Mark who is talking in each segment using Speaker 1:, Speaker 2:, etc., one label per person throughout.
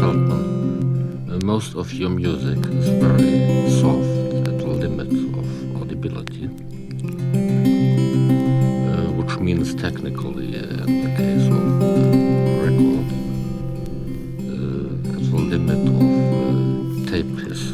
Speaker 1: Feldman, most of your music is very soft at the limit of audibility, which means technically, in the case of record, at the limit of tape hiss.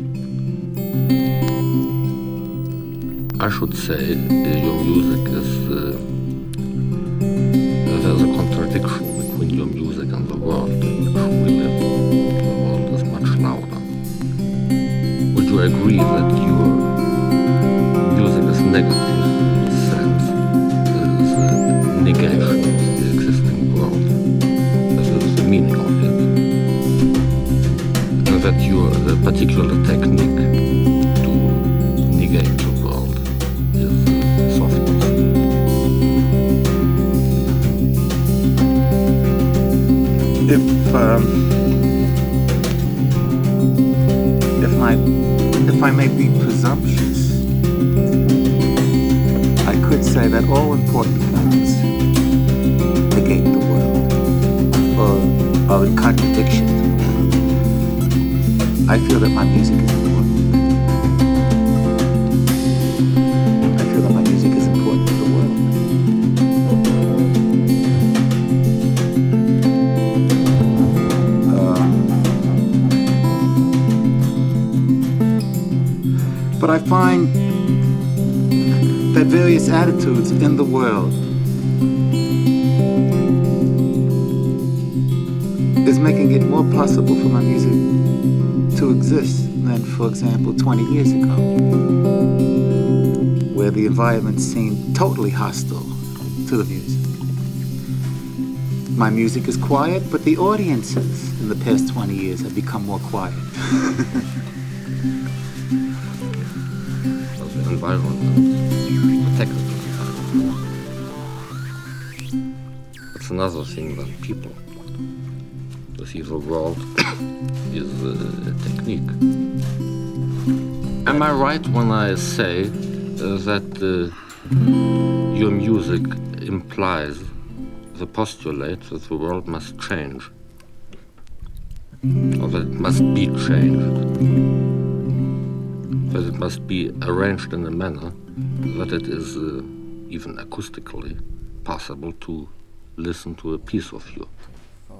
Speaker 1: I should say your music is there's a contradiction between your music and the world in which we live. The world is much louder. Would you agree that your music is negative in the sense that it is a negation of the existing world? That is the meaning of it. And that your particular technique to negate the world is softness.
Speaker 2: If I may be presumptuous, I could say that all important things negate the world or are in contradiction to the world. I feel that my music is important. I feel that my music is important to the world. But I find that various attitudes in the world is making it more possible for my music to exist than, for example, 20 years ago, where the environment seemed totally hostile to the music. My music is quiet, but the audiences in the past 20 years have become more quiet.
Speaker 1: Environment, the technical environment. It's another thing than people. To see the world is a technique. Am I right when I say that your music implies the postulate that the world must change, or that it must be changed? That it must be arranged in a manner that it is even acoustically possible to listen to a piece of you.